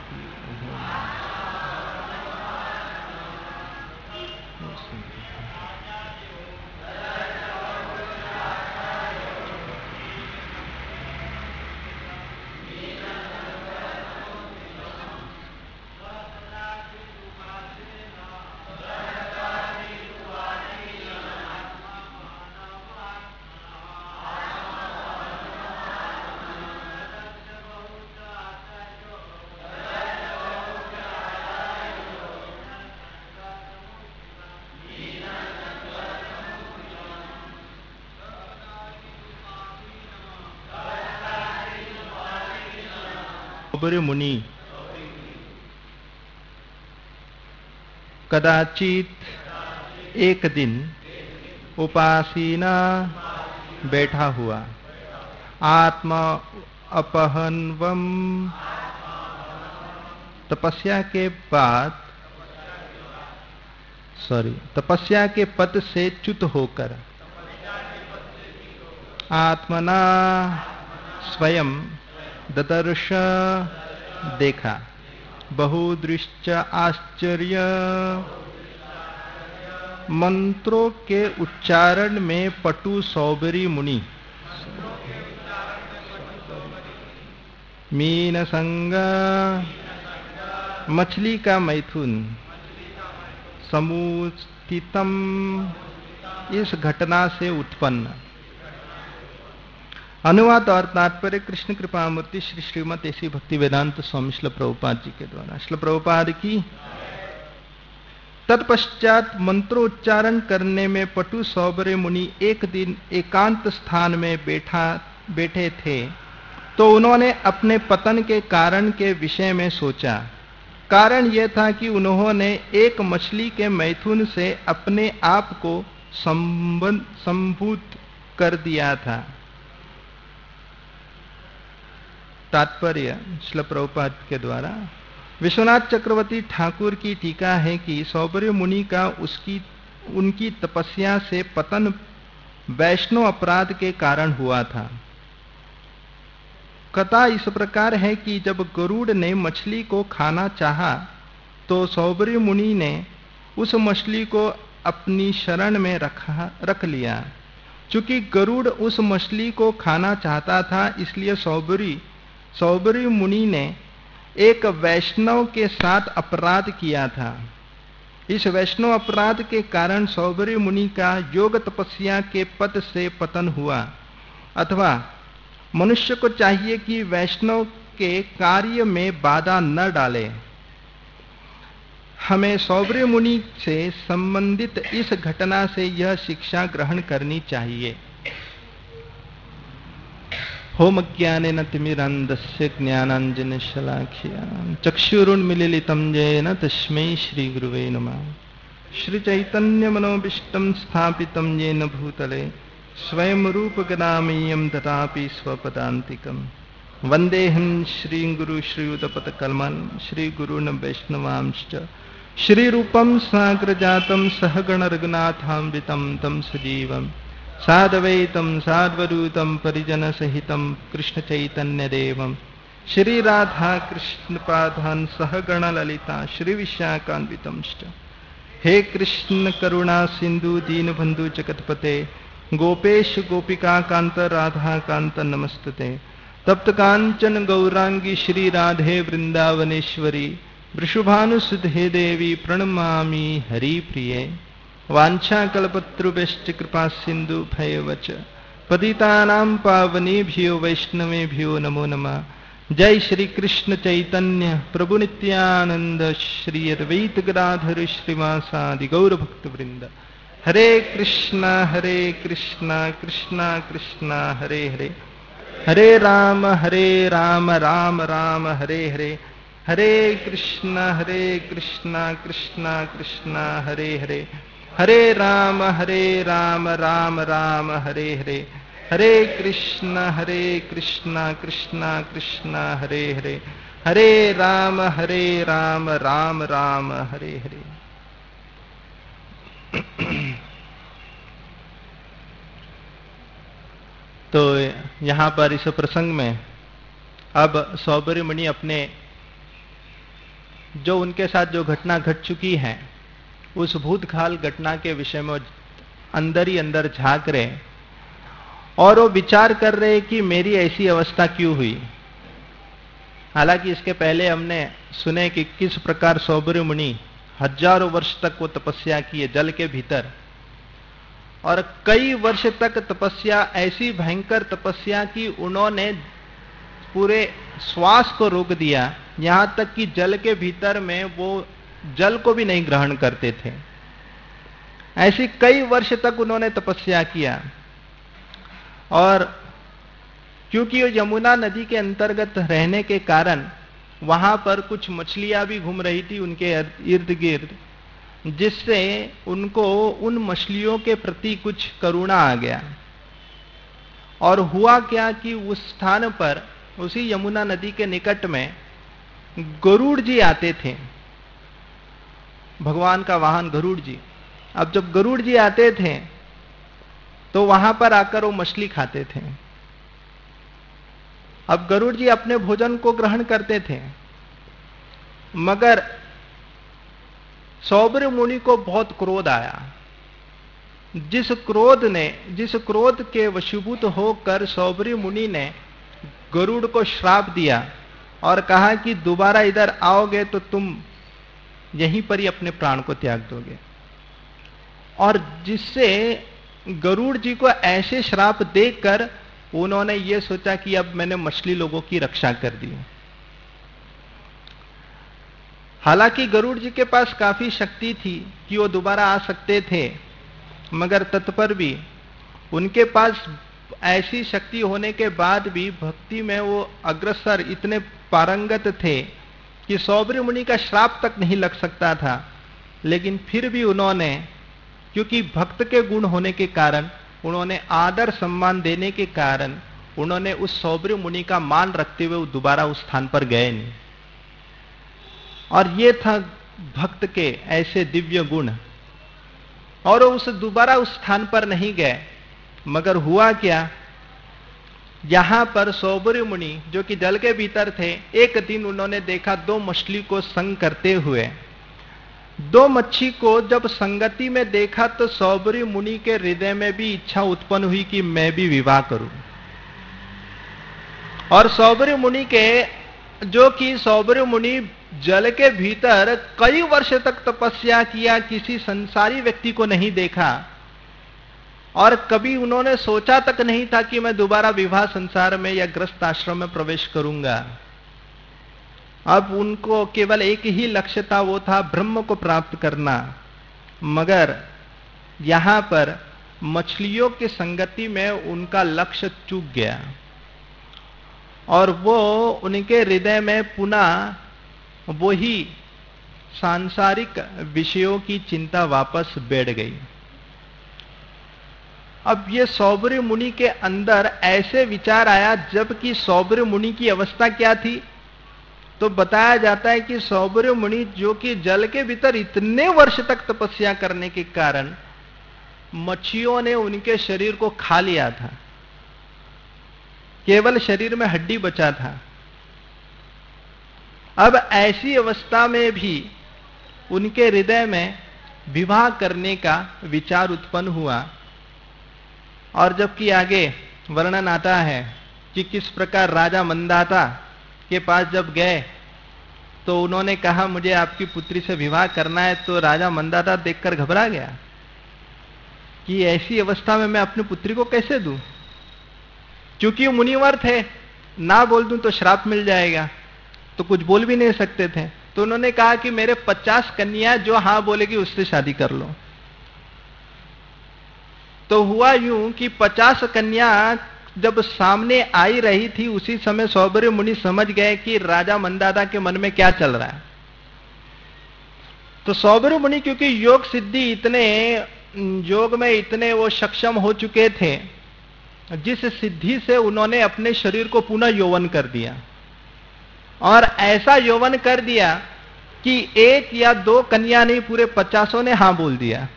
सौबर्य मुनि कदाचित एक दिन उपासीना बैठा हुआ आत्मा अपहनवम तपस्या के पद से च्युत होकर आत्मना स्वयं ददर्श देखा बहुदृश्च आश्चर्य मंत्रों के उच्चारण में पटु सौबरी मुनि मीन संग मछली का मैथुन समुचितम इस घटना से उत्पन्न। अनुवाद और तात्पर्य कृष्ण कृपा मूर्ति श्री श्रीमद ऐसी भक्ति वेदांत स्वामी श्रील प्रभुपाद जी के द्वारा। श्रील प्रभुपाद की। तत्पश्चात मंत्रोच्चारण करने में पटु सौबर्य मुनि एक दिन एकांत स्थान में बैठे थे तो उन्होंने अपने पतन के कारण के विषय में सोचा। कारण यह था कि उन्होंने एक मछली के मैथुन से अपने आप को संभूत कर दिया था। तात्पर्य श्रील प्रभुपाद के द्वारा। विश्वनाथ चक्रवर्ती ठाकुर की टीका है कि सौबर्य मुनि का उनकी तपस्या से पतन वैष्णव अपराध के कारण हुआ था। कथा इस प्रकार है कि जब गरुड़ ने मछली को खाना चाहा तो सौबर्य मुनि ने उस मछली को अपनी शरण में रख लिया। चूंकि गरुड़ उस मछली को खाना चाहता था इसलिए सौबर्य मुनि ने एक वैष्णव के साथ अपराध किया था। इस वैष्णव अपराध के कारण सौबर्य मुनि का योग तपस्या के पद से पतन हुआ। अथवा मनुष्य को चाहिए कि वैष्णव के कार्य में बाधा न डाले। हमें सौबर्य मुनि से संबंधित इस घटना से यह शिक्षा ग्रहण करनी चाहिए। होम ज्ञानेन तिमिरान्धस्य ज्ञानाञ्जनशलाकया चक्षुरुन्मीलितं येन तस्मै श्री गुरुवे नमः। श्री चैतन्य मनोभीष्टं स्थापितं येन भूतले स्वयं रूप गदामीयं ददापि स्वपदान्तिकम्। वन्देऽहं श्री गुरु श्रीयुतपथकमलं श्री गुरुन् वैष्णवांश्च श्रीरूपं साग्रजातं सहगण रघुनाथान्वितं तं सजीवम् साद्वैतं साद्वरूतं परिजन सहितं कृष्ण चैतन्य देवं श्री राधा कृष्ण पादान् सहगण ललिता श्री विशाखान्वितंश्च। हे कृष्ण करुणा सिंधु दीनबंधु जगतपते गोपेश गोपिका कांत राधा कांत नमस्तते। तप्त कांचन गौरांगी श्री राधे वृंदावनेश्वरी वृषभानुसुधे देवी प्रणमामि हरिप्रिये। वाञ्छाकल्पतरुभ्यश्च कृपा सिंधु भयवच पतितानां पावनेभ्यो वैष्णवेभ्यो नमो नमः। जय श्री कृष्ण चैतन्य प्रभु नित्यानंद श्री अद्वैत गदाधर श्रीवासादि गौर भक्त वृंद। हरे कृष्णा कृष्णा कृष्णा हरे हरे हरे राम राम राम हरे हरे। हरे कृष्णा कृष्णा कृष्णा हरे हरे हरे राम राम राम हरे हरे। हरे कृष्णा कृष्णा कृष्णा हरे हरे हरे राम राम राम हरे हरे। तो यहाँ पर इस प्रसंग में अब सौबर्य मुनि अपने जो उनके साथ जो घटना घट चुकी है, उस भूतकाल घटना के विषय में अंदर ही अंदर झांक रहे और वो विचार कर रहे कि मेरी ऐसी अवस्था क्यों हुई। हालांकि इसके पहले हमने सुने कि किस प्रकार सौबर्य मुनि हजारों वर्ष तक वो तपस्या किए जल के भीतर, और कई वर्ष तक तपस्या, ऐसी भयंकर तपस्या की उन्होंने पूरे श्वास को रोक दिया, यहां तक कि जल के भीतर में वो जल को भी नहीं ग्रहण करते थे। ऐसी कई वर्ष तक उन्होंने तपस्या किया। और क्योंकि वो यमुना नदी के अंतर्गत रहने के कारण वहां पर कुछ मछलियां भी घूम रही थी उनके इर्द गिर्द, जिससे उनको उन मछलियों के प्रति कुछ करुणा आ गया। और हुआ क्या कि उस स्थान पर, उसी यमुना नदी के निकट में गरुड़ जी आते थे, भगवान का वाहन गरुड़ जी। अब जब गरुड़ जी आते थे तो वहां पर आकर वो मछली खाते थे। अब गरुड़ जी अपने भोजन को ग्रहण करते थे, मगर सौबर्य मुनि को बहुत क्रोध आया। जिस क्रोध के वशीभूत होकर सौबर्य मुनि ने गरुड़ को श्राप दिया और कहा कि दोबारा इधर आओगे तो तुम यहीं पर ही अपने प्राण को त्याग दोगे। और जिससे गरुड़ जी को ऐसे श्राप देकर उन्होंने ये सोचा कि अब मैंने मछली लोगों की रक्षा कर दी। हालांकि गरुड़ जी के पास काफी शक्ति थी कि वो दोबारा आ सकते थे, मगर तत्पर भी उनके पास ऐसी शक्ति होने के बाद भी भक्ति में वो अग्रसर इतने पारंगत थे कि सौबर्य मुनि का श्राप तक नहीं लग सकता था। लेकिन फिर भी उन्होंने, क्योंकि भक्त के गुण होने के कारण, उन्होंने आदर सम्मान देने के कारण उन्होंने उस सौबर्य मुनि का मान रखते हुए दोबारा उस स्थान पर गए नहीं। और ये था भक्त के ऐसे दिव्य गुण। और उस दोबारा उस स्थान पर नहीं गए, मगर हुआ क्या, यहां पर सौबर्य मुनि जो कि जल के भीतर थे, एक दिन उन्होंने देखा दो मछली को संग करते हुए। दो मच्छी को जब संगति में देखा तो सौबर्य मुनि के हृदय में भी इच्छा उत्पन्न हुई कि मैं भी विवाह करूं। और सौबर्य मुनि के, जो कि सौबर्य मुनि जल के भीतर कई वर्ष तक तपस्या किया, किसी संसारी व्यक्ति को नहीं देखा, और कभी उन्होंने सोचा तक नहीं था कि मैं दोबारा विवाह संसार में या ग्रस्त आश्रम में प्रवेश करूंगा। अब उनको केवल एक ही लक्ष्य था, वो था ब्रह्म को प्राप्त करना। मगर यहां पर मछलियों की संगति में उनका लक्ष्य चूक गया और वो उनके हृदय में पुनः वही सांसारिक विषयों की चिंता वापस बैठ गई। अब ये सौबर्य मुनि के अंदर ऐसे विचार आया, जबकि सौबर्य मुनि की अवस्था क्या थी, तो बताया जाता है कि सौबर्य मुनि जो कि जल के भीतर इतने वर्ष तक तपस्या करने के कारण मच्छियों ने उनके शरीर को खा लिया था, केवल शरीर में हड्डी बचा था। अब ऐसी अवस्था में भी उनके हृदय में विवाह करने का विचार उत्पन्न हुआ। और जबकि आगे वर्णन आता है कि किस प्रकार राजा मंदाता के पास जब गए तो उन्होंने कहा मुझे आपकी पुत्री से विवाह करना है, तो राजा मंदाता देखकर घबरा गया कि ऐसी अवस्था में मैं अपनी पुत्री को कैसे दूं, क्योंकि मुनिवर थे, ना बोल दूं तो श्राप मिल जाएगा, तो कुछ बोल भी नहीं सकते थे। तो उन्होंने कहा कि मेरे 50 कन्या जो हाँ बोलेगी उससे शादी कर लो। तो हुआ यूं कि 50 कन्या जब सामने आई रही थी, उसी समय सौबर्य मुनि समझ गए कि राजा मंदाता के मन में क्या चल रहा है। तो सौबर्य मुनि क्योंकि योग में इतने वो सक्षम हो चुके थे, जिस सिद्धि से उन्होंने अपने शरीर को पुनः यौवन कर दिया, और ऐसा यौवन कर दिया कि एक या दो कन्या नहीं, पूरे 50 ने हां बोल दिया।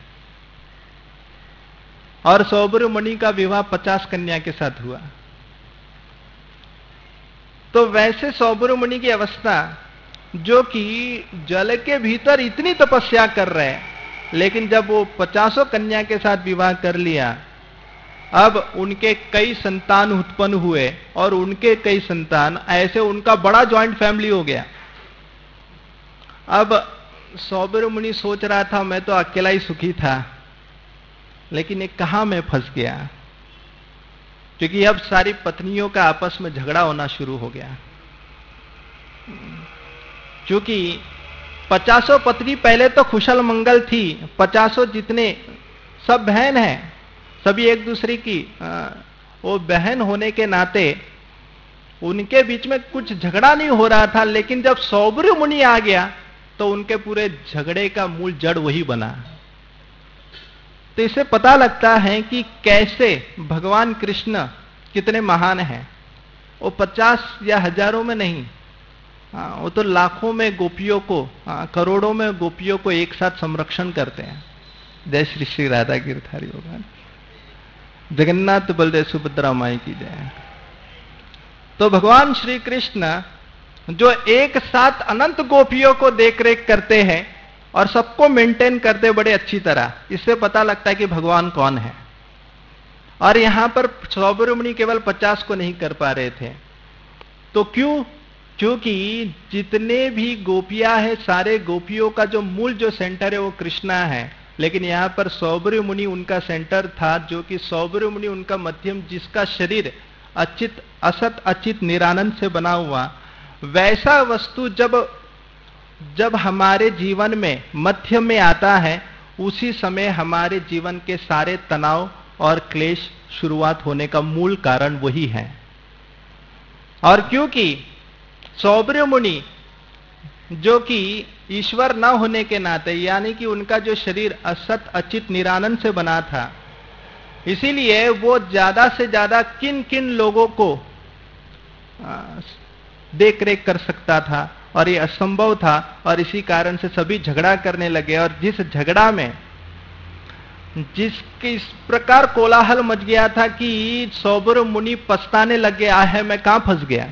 और सौबर्य मुनि का विवाह 50 कन्या के साथ हुआ। तो वैसे सौबर्य मुनि की अवस्था जो कि जल के भीतर इतनी तपस्या कर रहे हैं, लेकिन जब वो 50 कन्या के साथ विवाह कर लिया, अब उनके कई संतान उत्पन्न हुए और उनके कई संतान, ऐसे उनका बड़ा ज्वाइंट फैमिली हो गया। अब सौबर्य मुनि सोच रहा था मैं तो अकेला ही सुखी था, लेकिन ये कहां मैं फंस गया, क्योंकि अब सारी पत्नियों का आपस में झगड़ा होना शुरू हो गया। क्योंकि 50 पत्नी पहले तो कुशल मंगल थी, 50 जितने सब बहन हैं, सभी एक दूसरे की वो बहन होने के नाते उनके बीच में कुछ झगड़ा नहीं हो रहा था। लेकिन जब सौबर्य मुनि आ गया तो उनके पूरे झगड़े का मूल जड़ वही बना। तो इससे पता लगता है कि कैसे भगवान कृष्ण कितने महान हैं। वो 50 या हजारों में नहीं, वो तो लाखों में गोपियों को, करोड़ों में गोपियों को एक साथ संरक्षण करते हैं। जय श्री श्री राधा गिरधारी भगवान, जगन्नाथ बलदेव सुभद्रा माई की जय। तो भगवान श्री कृष्ण जो एक साथ अनंत गोपियों को देख रेख करते हैं और सबको मेंटेन करते बड़े अच्छी तरह, इससे पता लगता है कि भगवान कौन है। और यहां पर सौबर्य मुनि केवल 50 को नहीं कर पा रहे थे। तो क्यों? क्योंकि जितने भी गोपियां हैं, सारे गोपियों का जो मूल जो सेंटर है वो कृष्णा है। लेकिन यहां पर सौबर्य मुनि उनका सेंटर था, जो कि सौबर्य मुनि उनका मध्यम, जिसका शरीर अचित असत अचित निरानंद से बना हुआ, वैसा वस्तु जब हमारे जीवन में मध्य में आता है, उसी समय हमारे जीवन के सारे तनाव और क्लेश शुरुआत होने का मूल कारण वही है। और क्योंकि सौबर्य मुनि जो कि ईश्वर न होने के नाते, यानी कि उनका जो शरीर असत अचित निरानंद से बना था, इसीलिए वो ज्यादा से ज्यादा किन किन लोगों को देख रेख कर सकता था, और ये असंभव था। और इसी कारण से सभी झगड़ा करने लगे, और जिस झगड़ा में जिसके इस प्रकार कोलाहल मच गया था कि सौबर्य मुनि पछताने लग गया है, मैं कहां फंस गया,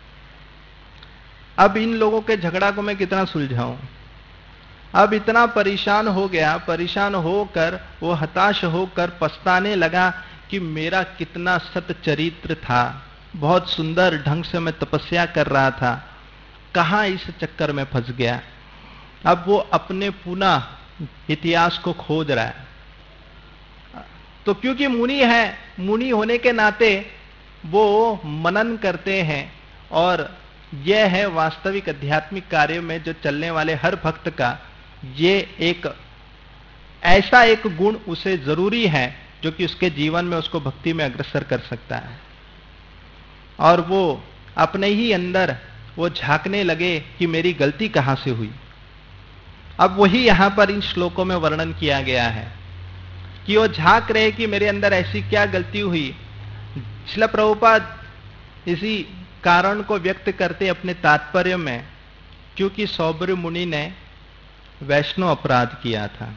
अब इन लोगों के झगड़ा को मैं कितना सुलझाऊं। अब इतना परेशान हो गया, परेशान होकर वो हताश होकर पछताने लगा कि मेरा कितना सत चरित्र था, बहुत सुंदर ढंग से मैं तपस्या कर रहा था, कहां इस चक्कर में फंस गया। अब वो अपने पुनः इतिहास को खोज रहा है। तो क्योंकि मुनि है, मुनि होने के नाते वो मनन करते हैं, और यह है वास्तविक आध्यात्मिक कार्य में जो चलने वाले हर भक्त का ये एक ऐसा एक गुण उसे जरूरी है जो कि उसके जीवन में उसको भक्ति में अग्रसर कर सकता है। और वो अपने ही अंदर वो झांकने लगे कि मेरी गलती कहां से हुई। अब वही यहां पर इन श्लोकों में वर्णन किया गया है कि वो झांक रहे कि मेरे अंदर ऐसी क्या गलती हुई। श्रील प्रभुपाद इसी कारण को व्यक्त करते अपने तात्पर्य में, क्योंकि सौबर्य मुनि ने वैष्णव अपराध किया था,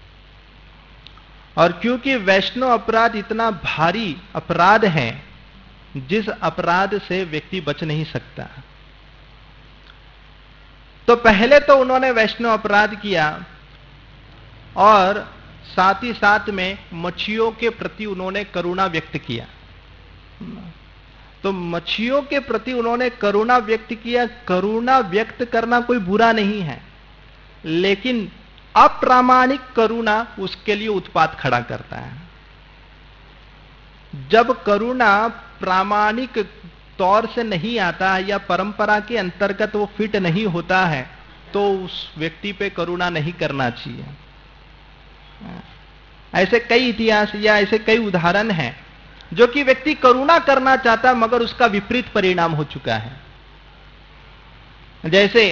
और क्योंकि वैष्णव अपराध इतना भारी अपराध है जिस अपराध से व्यक्ति बच नहीं सकता। तो पहले तो उन्होंने वैष्णव अपराध किया, और साथ ही साथ में मच्छियों के प्रति उन्होंने करुणा व्यक्त किया। तो मच्छियों के प्रति उन्होंने करुणा व्यक्त किया। करुणा व्यक्त करना कोई बुरा नहीं है, लेकिन अप्रामाणिक करुणा उसके लिए उत्पात खड़ा करता है। जब करुणा प्रामाणिक तौर से नहीं आता है या परंपरा के अंतर्गत वो फिट नहीं होता है, तो उस व्यक्ति पे करुणा नहीं करना चाहिए। ऐसे कई इतिहास या ऐसे कई उदाहरण हैं जो कि व्यक्ति करुणा करना चाहता मगर उसका विपरीत परिणाम हो चुका है। जैसे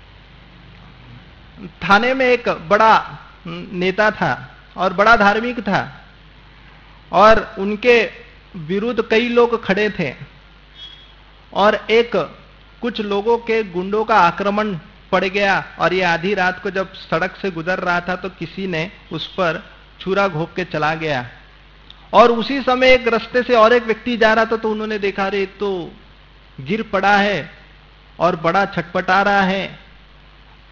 थाने में एक बड़ा नेता था और बड़ा धार्मिक था, और उनके विरुद्ध कई लोग खड़े थे, और एक कुछ लोगों के गुंडों का आक्रमण पड़ गया, और ये आधी रात को जब सड़क से गुजर रहा था तो किसी ने उस पर छुरा घोंप के चला गया, और उसी समय एक रास्ते से और एक व्यक्ति जा रहा था, तो उन्होंने देखा रे तो गिर पड़ा है और बड़ा छटपटा रहा है,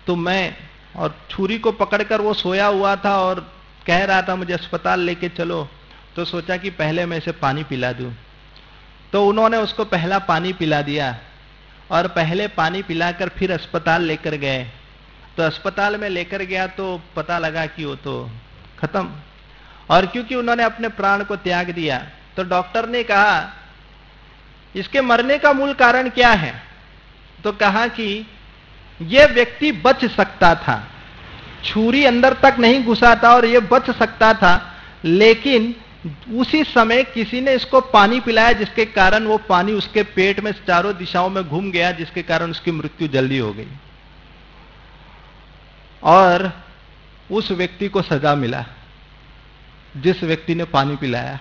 तो मैं, और छुरी को पकड़कर वो सोया हुआ था और कह रहा था मुझे अस्पताल लेके चलो, तो सोचा कि पहले मैं इसे पानी पिला दूं। तो उन्होंने उसको पहला पानी पिला दिया और पहले पानी पिलाकर फिर अस्पताल लेकर गए। तो अस्पताल में लेकर गया तो पता लगा कि वो तो खत्म, और क्योंकि उन्होंने अपने प्राण को त्याग दिया तो डॉक्टर ने कहा इसके मरने का मूल कारण क्या है? तो कहा कि यह व्यक्ति बच सकता था, छुरी अंदर तक नहीं घुसा था और यह बच सकता था, लेकिन उसी समय किसी ने इसको पानी पिलाया जिसके कारण वो पानी उसके पेट में चारों दिशाओं में घूम गया, जिसके कारण उसकी मृत्यु जल्दी हो गई और उस व्यक्ति को सजा मिला जिस व्यक्ति ने पानी पिलाया।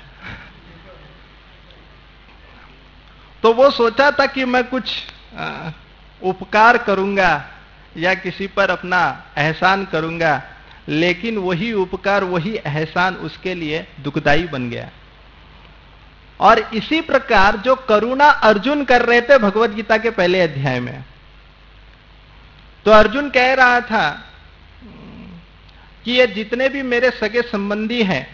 तो वो सोचा था कि मैं कुछ उपकार करूंगा या किसी पर अपना एहसान करूंगा, लेकिन वही उपकार वही एहसान उसके लिए दुखदाई बन गया। और इसी प्रकार जो करुणा अर्जुन कर रहे थे भगवत गीता के पहले अध्याय में, तो अर्जुन कह रहा था कि ये जितने भी मेरे सगे संबंधी हैं,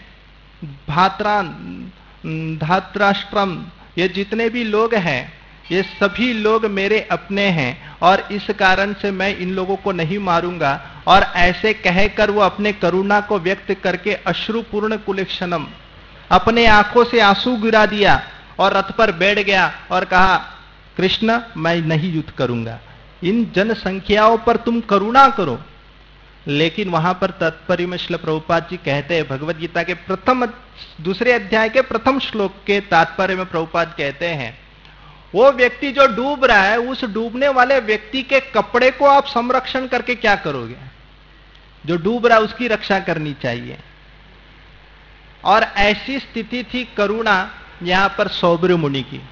धात्राष्ट्रम, ये जितने भी लोग हैं, ये सभी लोग मेरे अपने हैं और इस कारण से मैं इन लोगों को नहीं मारूंगा। और ऐसे कहकर वो अपने करुणा को व्यक्त करके अश्रुपूर्ण कुलक्षणम, अपने आंखों से आंसू गिरा दिया और रथ पर बैठ गया और कहा कृष्ण मैं नहीं युद्ध करूंगा, इन जनसंख्याओं पर तुम करुणा करो। लेकिन वहां पर तात्पर्य में श्रील प्रभुपाद जी कहते हैं, भगवत गीता के दूसरे अध्याय के प्रथम श्लोक के तात्पर्य में प्रभुपाद कहते हैं, वो व्यक्ति जो डूब रहा है, उस डूबने वाले व्यक्ति के कपड़े को आप संरक्षण करके क्या करोगे? जो डूब रहा है उसकी रक्षा करनी चाहिए। और ऐसी स्थिति थी करुणा यहां पर सौभ्र मुनि की।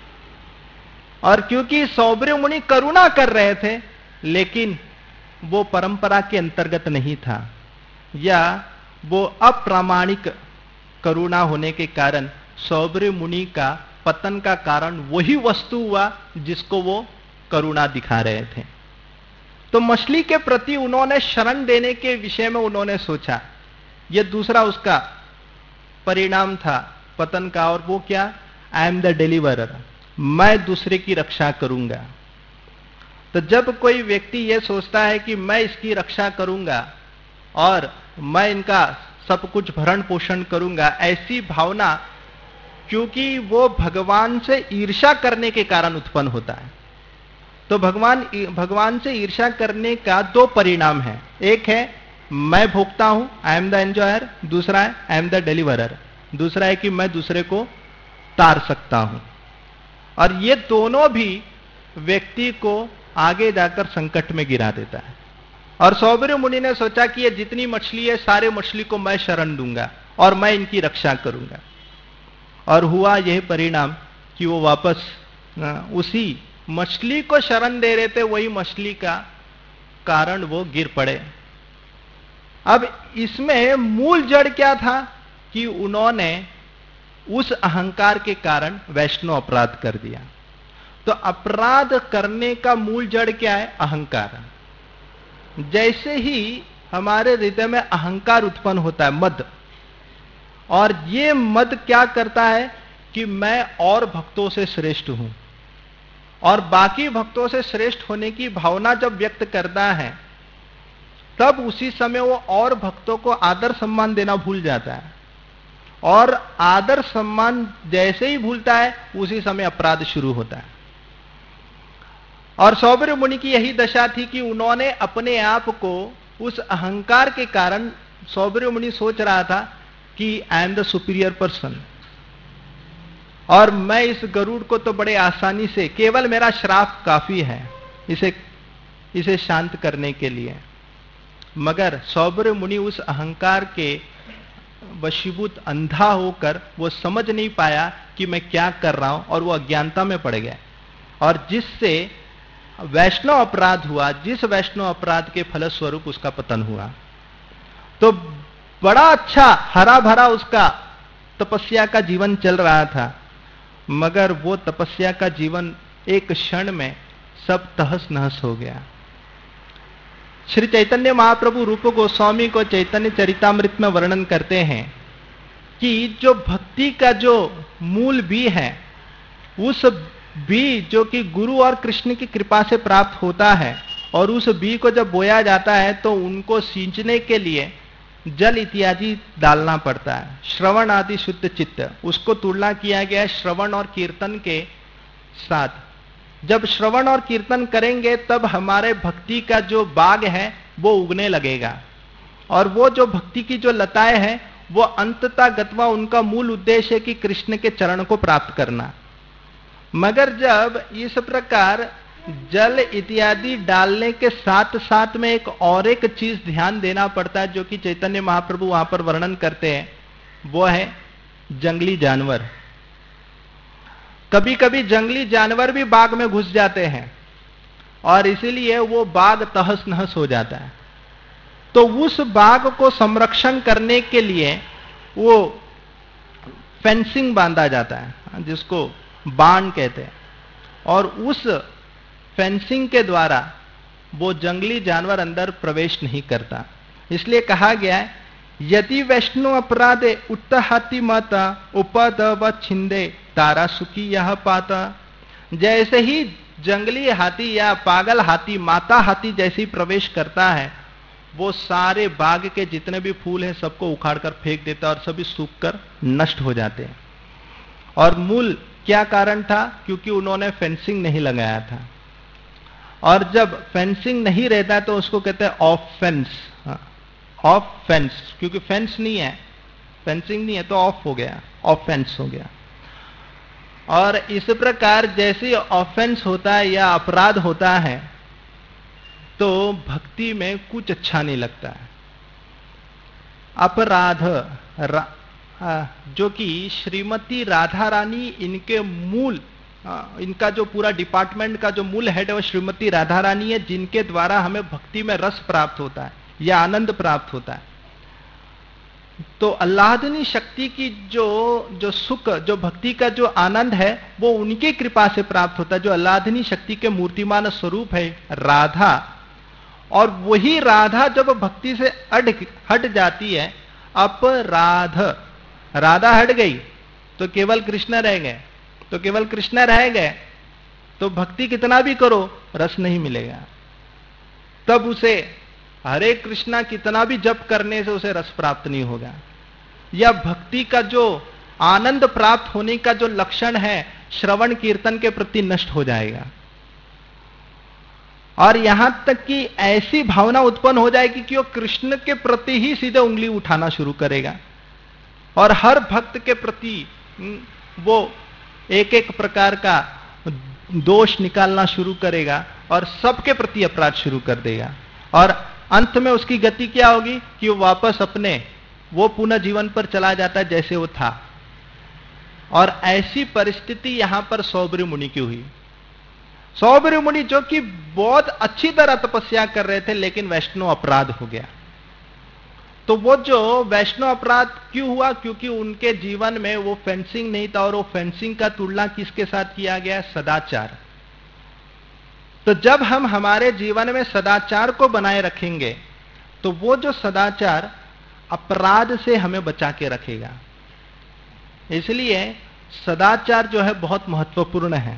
और क्योंकि सौभ्र मुनि करुणा कर रहे थे, लेकिन वो परंपरा के अंतर्गत नहीं था, या वो अप्रामाणिक करुणा होने के कारण सौभ्र मुनि का पतन का कारण वही वस्तु हुआ जिसको वो करुणा दिखा रहे थे। तो मछली के प्रति उन्होंने शरण देने के विषय में उन्होंने सोचा, यह दूसरा उसका परिणाम था पतन का। और वो क्या? आई एम द डिलीवरर, मैं दूसरे की रक्षा करूंगा। तो जब कोई व्यक्ति यह सोचता है कि मैं इसकी रक्षा करूंगा और मैं इनका सब कुछ भरण पोषण करूंगा, ऐसी भावना क्योंकि वो भगवान से ईर्ष्या करने के कारण उत्पन्न होता है। तो भगवान से ईर्ष्या करने का दो परिणाम है, एक है मैं भोगता हूं, आई एम द एंजॉयर, दूसरा है आई एम द डिलीवरर, दूसरा है कि मैं दूसरे को तार सकता हूं। और ये दोनों भी व्यक्ति को आगे जाकर संकट में गिरा देता है। और सौभ्र मुनि ने सोचा कि ये जितनी मछली है सारे मछली को मैं शरण दूंगा और मैं इनकी रक्षा करूंगा। और हुआ यह परिणाम कि वो वापस उसी मछली को शरण दे रहे थे, वही मछली का कारण वो गिर पड़े। अब इसमें मूल जड़ क्या था कि उन्होंने उस अहंकार के कारण वैष्णव अपराध कर दिया। तो अपराध करने का मूल जड़ क्या है? अहंकार। जैसे ही हमारे हृदय में अहंकार उत्पन्न होता है, मद, और ये मद क्या करता है कि मैं और भक्तों से श्रेष्ठ हूं, और बाकी भक्तों से श्रेष्ठ होने की भावना जब व्यक्त करता है, तब उसी समय वो और भक्तों को आदर सम्मान देना भूल जाता है। और आदर सम्मान जैसे ही भूलता है, उसी समय अपराध शुरू होता है। और सौभ्र मुनि की यही दशा थी कि उन्होंने अपने आप को उस अहंकार के कारण, सौभ्र मुनि सोच रहा था कि I am the superior person, और मैं इस गरुड़ को तो बड़े आसानी से, केवल मेरा श्राप काफी है इसे शांत करने के लिए। मगर सौभ्र मुनि उस अहंकार के वशीभूत अंधा होकर वो समझ नहीं पाया कि मैं क्या कर रहा हूं, और वो अज्ञानता में पड़ गया, और जिससे वैष्णव अपराध हुआ, जिस वैष्णव अपराध के फलस्वरूप उसका पतन हुआ। तो बड़ा अच्छा हरा भरा उसका तपस्या का जीवन चल रहा था, मगर वो तपस्या का जीवन एक क्षण में सब तहस नहस हो गया। श्री चैतन्य महाप्रभु रूप गोस्वामी को चैतन्य चरितामृत में वर्णन करते हैं कि जो भक्ति का जो मूल बीज है, उस बीज जो कि गुरु और कृष्ण की कृपा से प्राप्त होता है, और उस बीज को जब बोया जाता है तो उनको सींचने के लिए जल इत्यादि डालना पड़ता है। श्रवण आदि शुद्ध चित्त, उसको तुलना किया गया है श्रवण और कीर्तन के साथ। जब श्रवण और कीर्तन करेंगे तब हमारे भक्ति का जो बाग है वो उगने लगेगा, और वो जो भक्ति की जो लताएं हैं वो अंततः गत्वा उनका मूल उद्देश्य है कि कृष्ण के चरण को प्राप्त करना। मगर जब इस प्रकार जल इत्यादि डालने के साथ साथ में एक चीज ध्यान देना पड़ता है, जो कि चैतन्य महाप्रभु वहां पर वर्णन करते हैं, वो है जंगली जानवर। कभी कभी जंगली जानवर भी बाग में घुस जाते हैं और इसीलिए वो बाग तहस नहस हो जाता है। तो उस बाग को संरक्षण करने के लिए वो फेंसिंग बांधा जाता है, जिसको बाण कहते हैं, और उस फेंसिंग के द्वारा वो जंगली जानवर अंदर प्रवेश नहीं करता। इसलिए कहा गया है, यदि वैष्णु अपराधे उत्तहाति माता उपद व छिंदे तारा सुखी यह पाता। जैसे ही जंगली हाथी या पागल हाथी माता हाथी जैसे ही प्रवेश करता है, वो सारे बाग के जितने भी फूल हैं सबको उखाड़कर फेंक देता है और सभी सूखकर नष्ट हो जाते हैं। और मूल क्या कारण था? क्योंकि उन्होंने फेंसिंग नहीं लगाया था, और जब फेंसिंग नहीं रहता तो उसको कहते हैं ऑफ फेंस। ऑफ फेंस, क्योंकि फेंस नहीं है, फेंसिंग नहीं है तो ऑफ हो गया, ऑफ फेंस हो गया। और इस प्रकार जैसे ऑफेंस होता है या अपराध होता है तो भक्ति में कुछ अच्छा नहीं लगता है। अपराध जो कि श्रीमती राधा रानी इनके मूल, इनका जो पूरा डिपार्टमेंट का जो मूल हेड है वो श्रीमती राधा रानी है, जिनके द्वारा हमें भक्ति में रस प्राप्त होता है या आनंद प्राप्त होता है। तो अल्लाहदनी शक्ति की जो सुख, जो भक्ति का जो आनंद है वो उनकी कृपा से प्राप्त होता है, जो अल्लाहदनी शक्ति के मूर्तिमान स्वरूप है राधा। और वही राधा जब भक्ति से हट जाती है, अपराध, राधा हट गई तो केवल कृष्ण रह गए, तो केवल कृष्ण रह गए तो भक्ति कितना भी करो रस नहीं मिलेगा। तब उसे हरे कृष्णा कितना भी जप करने से उसे रस प्राप्त नहीं होगा, या भक्ति का जो आनंद प्राप्त होने का जो लक्षण है श्रवण कीर्तन के प्रति नष्ट हो जाएगा। और यहां तक कि ऐसी भावना उत्पन्न हो जाएगी कि वो कृष्ण के प्रति ही सीधे उंगली उठाना शुरू करेगा, और हर भक्त के प्रति वो एक एक प्रकार का दोष निकालना शुरू करेगा और सबके प्रति अपराध शुरू कर देगा। और अंत में उसकी गति क्या होगी कि वो वापस अपने वो पुनः जीवन पर चला जाता है जैसे वो था। और ऐसी परिस्थिति यहां पर सौबरी मुनि की हुई। सौबरी मुनि जो कि बहुत अच्छी तरह तपस्या कर रहे थे, लेकिन वैष्णव अपराध हो गया। तो वो जो वैष्णव अपराध क्यों हुआ? क्योंकि उनके जीवन में वो फेंसिंग नहीं था, और वो फेंसिंग का तुलना किसके साथ किया गया? सदाचार। तो जब हम हमारे जीवन में सदाचार को बनाए रखेंगे तो वो जो सदाचार अपराध से हमें बचा के रखेगा। इसलिए सदाचार जो है बहुत महत्वपूर्ण है।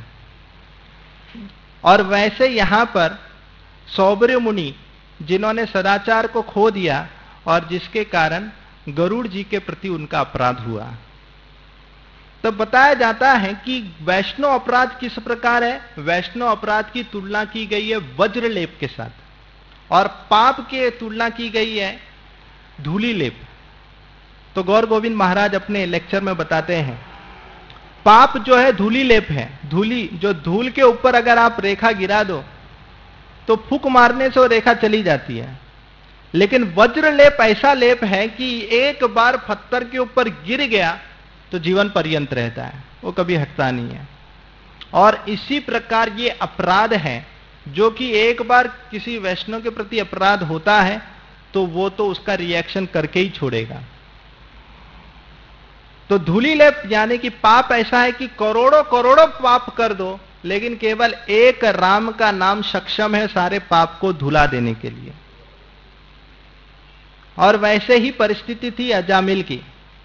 और वैसे यहां पर सौबरी मुनि जिन्होंने सदाचार को खो दिया और जिसके कारण गरुड़ जी के प्रति उनका अपराध हुआ। तब बताया जाता है कि वैष्णव अपराध किस प्रकार है। वैष्णव अपराध की तुलना की गई है वज्रलेप के साथ, और पाप की तुलना की गई है धूली लेप। तो गौर गोविंद महाराज अपने लेक्चर में बताते हैं, पाप जो है धूली लेप है। धूली, जो धूल के ऊपर अगर आप रेखा गिरा दो तो फूंक मारने से वो रेखा चली जाती है, लेकिन वज्रलेप ऐसा लेप है कि एक बार पत्थर के ऊपर गिर गया तो जीवन पर्यंत रहता है, वो कभी हटता नहीं है। और इसी प्रकार ये अपराध है, जो कि एक बार किसी वैष्णव के प्रति अपराध होता है तो वो तो उसका रिएक्शन करके ही छोड़ेगा। तो धूली लेप यानी कि पाप ऐसा है कि करोड़ों करोड़ों पाप कर दो, लेकिन केवल एक राम का नाम सक्षम है सारे पाप को धुला देने के लिए। और वैसे ही परिस्थिति थी अजामिल की।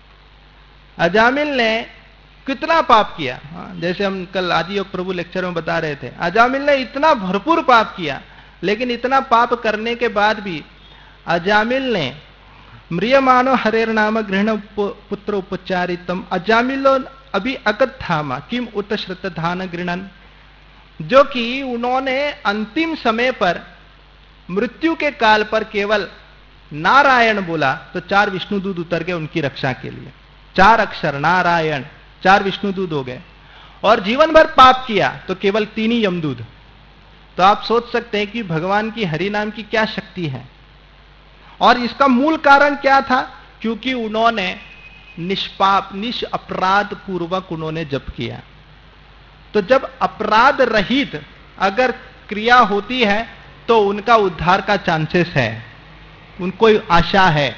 अजामिल ने कितना पाप किया, जैसे हम कल आदि योग प्रभु लेक्चर में बता रहे थे, अजामिल ने इतना भरपूर पाप किया, लेकिन इतना पाप करने के बाद भी अजामिल ने म्रियमानो हरेर नाम गृहण पुत्र उपचारितम अजामिलो अभी अकत्थामा किम उत श्रुतधान गृणन, जो कि उन्होंने अंतिम समय पर मृत्यु के काल पर केवल नारायण बोला तो 4 विष्णुदूत उतर गए उनकी रक्षा के लिए। 4 अक्षर नारायण, 4 विष्णुदूत हो गए। और जीवन भर पाप किया तो केवल 3 ही यमदूत। तो आप सोच सकते हैं कि भगवान की हरि नाम की क्या शक्ति है। और इसका मूल कारण क्या था? क्योंकि उन्होंने निष्पाप अपराध पूर्वक उन्होंने जप किया। तो जब अपराध रहित अगर क्रिया होती है तो उनका उद्धार का चांसेस है, उनको आशा है।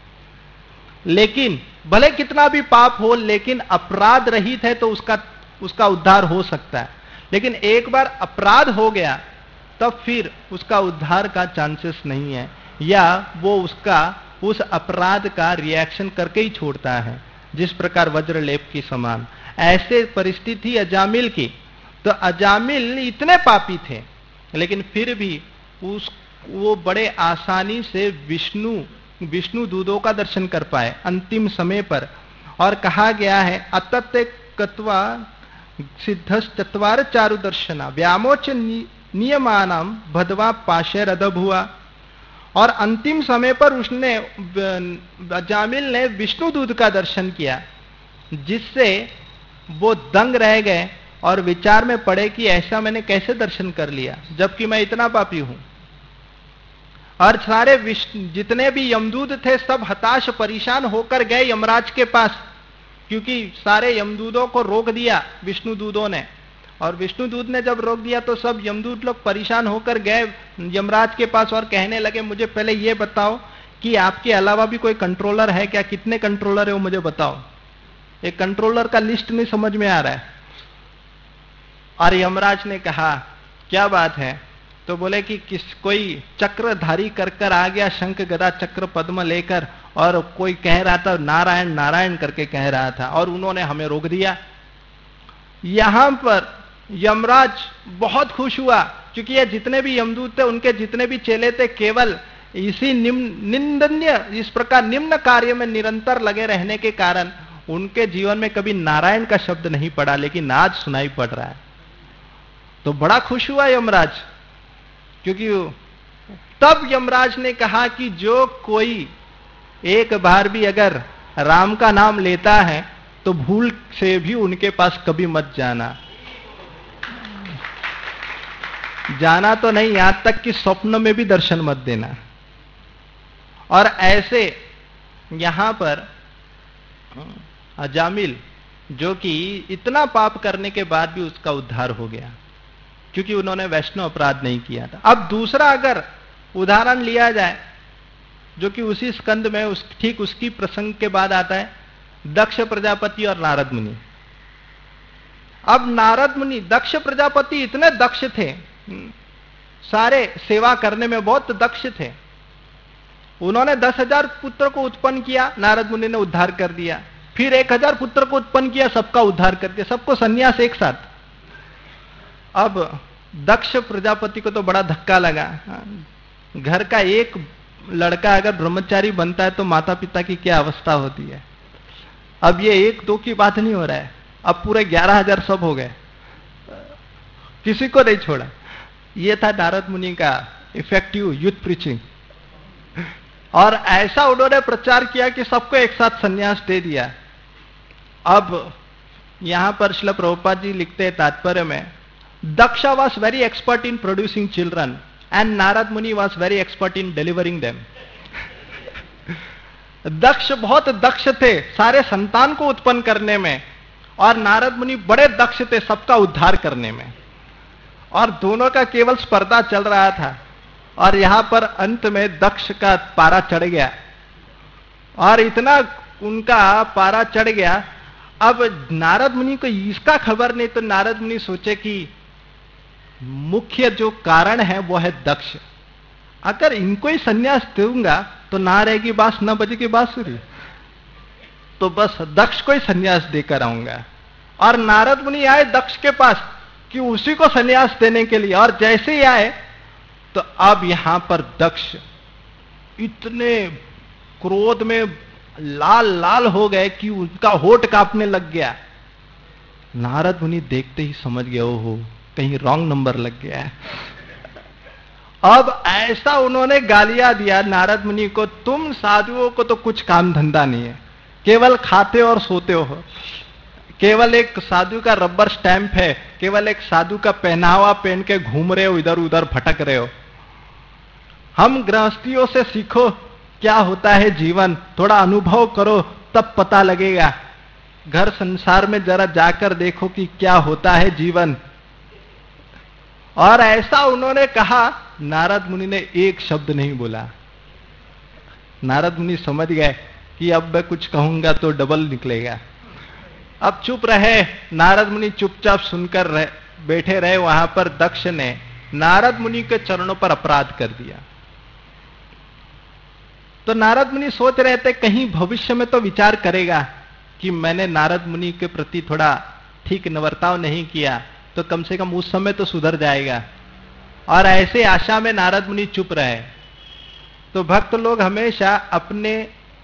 लेकिन भले कितना भी पाप हो, लेकिन अपराध रहित है तो उसका उद्धार हो सकता है। लेकिन एक बार अपराध हो गया तब फिर उसका उद्धार का चांसेस नहीं है, या वो उस अपराध का रिएक्शन करके ही छोड़ता है, जिस प्रकार वज्रलेप की समान। ऐसे परिस्थिति अजामिल की। तो अजामिल इतने पापी थे, लेकिन फिर भी वो बड़े आसानी से विष्णु दूतों का दर्शन कर पाए अंतिम समय पर। और कहा गया है अतत्ते कत्वा सिद्धश्चत्वार चारु दर्शना व्यामोच नियमानाम भदवा पाशे रदभुआ। और अंतिम समय पर उसने अजामिल ने विष्णुदूत का दर्शन किया, जिससे वो दंग रह गए और विचार में पड़े कि ऐसा मैंने कैसे दर्शन कर लिया जबकि मैं इतना पापी हूं। और सारे जितने भी यमदूत थे सब हताश परेशान होकर गए यमराज के पास, क्योंकि सारे यमदूतों को रोक दिया विष्णुदूतों ने। और विष्णुदूत ने जब रोक दिया तो सब यमदूत लोग परेशान होकर गए यमराज के पास और कहने लगे, मुझे पहले ये बताओ कि आपके अलावा भी कोई कंट्रोलर है क्या? कितने कंट्रोलर है वो मुझे बताओ। एक कंट्रोलर का लिस्ट नहीं समझ में आ रहा है। और यमराज ने कहा क्या बात है? तो बोले कि कोई चक्रधारी कर आ गया, शंख गदा चक्र पद्म लेकर, और कोई कह रहा था नारायण नारायण करके कह रहा था, और उन्होंने हमें रोक दिया। यहां पर यमराज बहुत खुश हुआ, क्योंकि ये जितने भी यमदूत थे, उनके जितने भी चेले थे, केवल इसी निंदनीय इस प्रकार निम्न कार्य में निरंतर लगे रहने के कारण उनके जीवन में कभी नारायण का शब्द नहीं पड़ा, लेकिन आज सुनाई पड़ रहा है। तो बड़ा खुश हुआ यमराज, क्योंकि तब यमराज ने कहा कि जो कोई एक बार भी अगर राम का नाम लेता है तो भूल से भी उनके पास कभी मत जाना। जाना तो नहीं, यहां तक कि स्वप्न में भी दर्शन मत देना। और ऐसे यहां पर अजामिल, जो कि इतना पाप करने के बाद भी उसका उद्धार हो गया, क्योंकि उन्होंने वैष्णव अपराध नहीं किया था। अब दूसरा अगर उदाहरण लिया जाए, जो कि उसी स्कंद में ठीक उसकी प्रसंग के बाद आता है, दक्ष प्रजापति और नारद मुनि। अब नारद मुनि, दक्ष प्रजापति इतने दक्ष थे, सारे सेवा करने में बहुत दक्ष थे। उन्होंने 10,000 पुत्र को उत्पन्न किया, नारद मुनि ने उद्धार कर दिया। फिर 1,000 पुत्र को उत्पन्न किया, सबका उद्धार कर दिया, सबको संन्यास एक साथ। अब दक्ष प्रजापति को तो बड़ा धक्का लगा। घर का एक लड़का अगर ब्रह्मचारी बनता है तो माता पिता की क्या अवस्था होती है। अब ये 1-2 की बात नहीं हो रहा है, अब पूरे 11,000 सब हो गए, किसी को नहीं छोड़ा। ये था नारद मुनि का इफेक्टिव यूथ प्रीचिंग। और ऐसा उन्होंने प्रचार किया कि सबको एक साथ संन्यास दे दिया। अब यहां पर श्रील प्रभुपाद जी लिखते हैं तात्पर्य में, Daksha was very expert in producing children and Narad Muni was very expert in delivering them. दक्ष बहुत दक्ष थे सारे संतान को उत्पन्न करने में, और नारद मुनि बड़े दक्ष थे सबका उद्धार करने में। और दोनों का केवल स्पर्धा चल रहा था, और यहां पर अंत में दक्ष का पारा चढ़ गया, और इतना उनका पारा चढ़ गया। अब नारद मुनि को इसका खबर नहीं, तो नारद मुनि सोचे कि मुख्य जो कारण है वो है दक्ष। अगर इनको ही संन्यास दूंगा तो ना रहेगी बांस, न बजेगी बांसुरी, तो बस दक्ष को ही संन्यास देकर आऊंगा। और नारद मुनि आए दक्ष के पास कि उसी को संन्यास देने के लिए, और जैसे ही आए तो अब यहां पर दक्ष इतने क्रोध में लाल लाल हो गए कि उनका होठ कांपने लग गया। नारद मुनि देखते ही समझ गए, ओहो कहीं रॉन्ग नंबर लग गया है। अब ऐसा उन्होंने गालियां दिया नारद मुनि को, तुम साधुओं को तो कुछ काम धंधा नहीं है, केवल खाते और सोते हो, केवल एक साधु का रबर स्टैंप है, केवल एक साधु का पहनावा पहन के घूम रहे हो, इधर उधर भटक रहे हो। हम गृहस्थियों से सीखो क्या होता है जीवन, थोड़ा अनुभव करो तब पता लगेगा। घर संसार में जरा जाकर देखो कि क्या होता है जीवन। और ऐसा उन्होंने कहा, नारद मुनि ने एक शब्द नहीं बोला। नारद मुनि समझ गए कि अब मैं कुछ कहूंगा तो डबल निकलेगा। अब चुप रहे, नारद मुनि चुपचाप सुनकर बैठे रहे। वहां पर दक्ष ने नारद मुनि के चरणों पर अपराध कर दिया। तो नारद मुनि सोच रहे थे कहीं भविष्य में तो विचार करेगा कि मैंने नारद मुनि के प्रति थोड़ा ठीक नवर्ताव नहीं किया, तो कम से कम उस समय तो सुधर जाएगा। और ऐसे आशा में नारद मुनि चुप रहे। तो भक्त लोग हमेशा अपने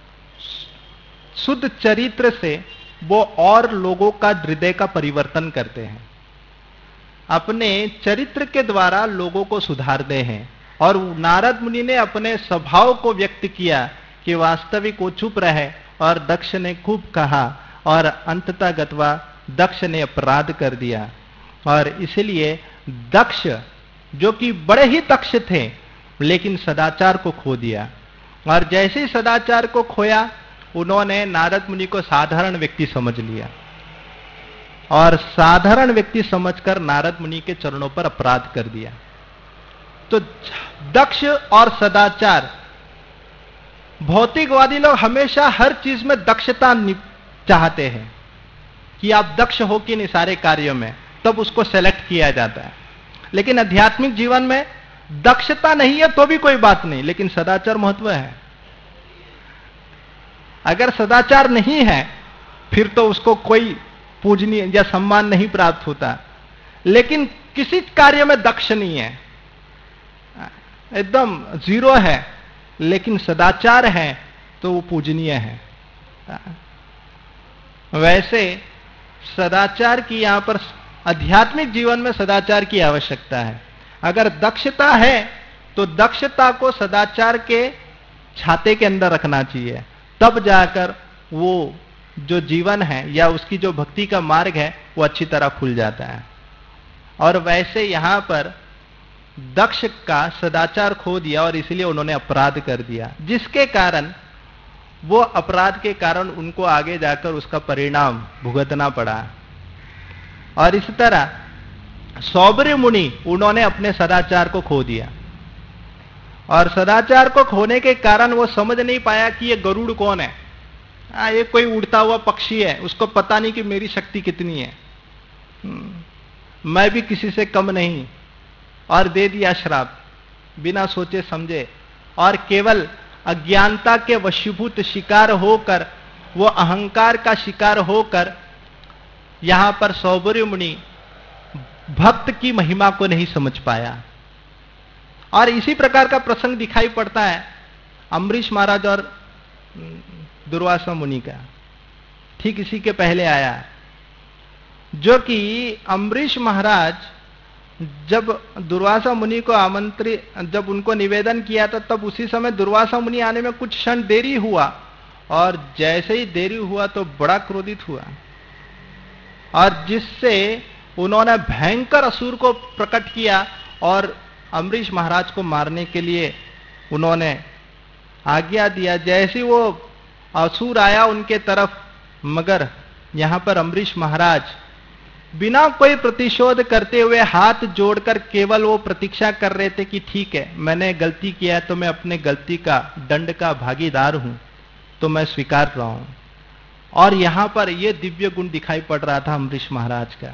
शुद्ध चरित्र से वो और लोगों का हृदय का परिवर्तन करते हैं, अपने चरित्र के द्वारा लोगों को सुधारते हैं। और नारद मुनि ने अपने स्वभाव को व्यक्त किया कि वास्तविक वो चुप रहे, और दक्ष ने खूब कहा, और अंततः गत्वा दक्ष ने अपराध कर दिया। और इसलिए दक्ष जो कि बड़े ही दक्ष थे लेकिन सदाचार को खो दिया। और जैसे ही सदाचार को खोया, उन्होंने नारद मुनि को साधारण व्यक्ति समझ लिया, और साधारण व्यक्ति समझकर नारद मुनि के चरणों पर अपराध कर दिया। तो दक्ष और सदाचार, भौतिकवादी लोग हमेशा हर चीज में दक्षता चाहते हैं कि आप दक्ष हो कि नहीं सारे कार्यों में, तब उसको सेलेक्ट किया जाता है। लेकिन आध्यात्मिक जीवन में दक्षता नहीं है तो भी कोई बात नहीं, लेकिन सदाचार महत्व है। अगर सदाचार नहीं है फिर तो उसको कोई पूजनीय या सम्मान नहीं प्राप्त होता। लेकिन किसी कार्य में दक्ष नहीं है, एकदम जीरो है, लेकिन सदाचार है तो वो पूजनीय है। वैसे सदाचार की यहां पर आध्यात्मिक जीवन में सदाचार की आवश्यकता है। अगर दक्षता है तो दक्षता को सदाचार के छाते के अंदर रखना चाहिए, तब जाकर वो जो जीवन है या उसकी जो भक्ति का मार्ग है वो अच्छी तरह खुल जाता है। और वैसे यहां पर दक्ष का सदाचार खो दिया और इसलिए उन्होंने अपराध कर दिया, जिसके कारण वो अपराध के कारण उनको आगे जाकर उसका परिणाम भुगतना पड़ा। और इस तरह सौबर्य मुनि, उन्होंने अपने सदाचार को खो दिया, और सदाचार को खोने के कारण वो समझ नहीं पाया कि ये गरुड़ कौन है। ये कोई उड़ता हुआ पक्षी है, उसको पता नहीं कि मेरी शक्ति कितनी है, मैं भी किसी से कम नहीं, और दे दिया श्राप बिना सोचे समझे। और केवल अज्ञानता के वशीभूत शिकार होकर, वो अहंकार का शिकार होकर, यहां पर सौबर्य मुनि भक्त की महिमा को नहीं समझ पाया। और इसी प्रकार का प्रसंग दिखाई पड़ता है अम्बरीश महाराज और दुर्वासा मुनि का, ठीक इसी के पहले आया, जो कि अम्बरीश महाराज जब दुर्वासा मुनि को आमंत्रित, जब उनको निवेदन किया था, तब उसी समय दुर्वासा मुनि आने में कुछ क्षण देरी हुआ, और जैसे ही देरी हुआ तो बड़ा क्रोधित हुआ, और जिससे उन्होंने भयंकर असुर को प्रकट किया और अम्बरीश महाराज को मारने के लिए उन्होंने आज्ञा दिया। जैसे वो असुर आया उनके तरफ, मगर यहां पर अम्बरीश महाराज बिना कोई प्रतिशोध करते हुए हाथ जोड़कर केवल वो प्रतीक्षा कर रहे थे कि ठीक है, मैंने गलती किया तो मैं अपने गलती का दंड का भागीदार हूं, तो मैं स्वीकार रहा हूं। और यहां पर यह दिव्य गुण दिखाई पड़ रहा था अम्बरीश महाराज का,